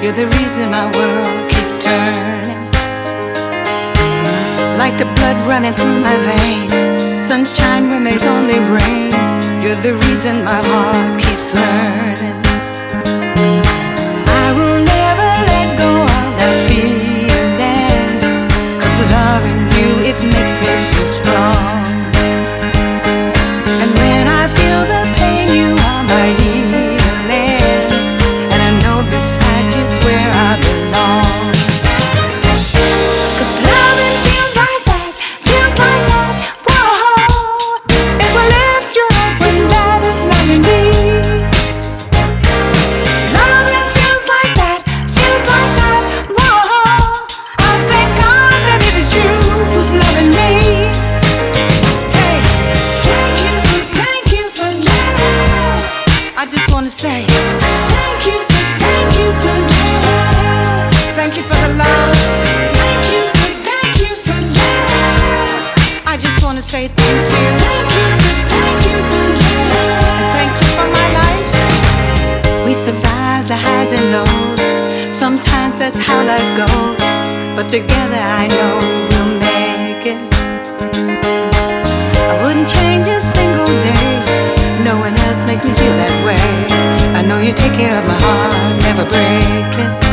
You're the reason my world keeps turning. Like the blood running through my veins, sunshine when there's only rain. You're the reason my heart keeps learning. I will never let go of that feeling, 'cause loving you, it makes me feel strong. And when I feel the pain, you are my healing, and I know beside you's where I belong. 'Cause loving feels like that, whoa. It will lift you up when God is loving me. Loving feels like that, whoa. I thank God that it is you who's loving me. Hey, thank you for love. I just wanna say thank you for love. Thank you for the love. Thank you for love. I just wanna say thank you. Thank you for love. Thank you for my life. We survive the highs and lows. Sometimes that's how life goes, but together I know we'll make it. I wouldn't change a single day. No one else makes me feel that way. I know you take care of my heart, never break it.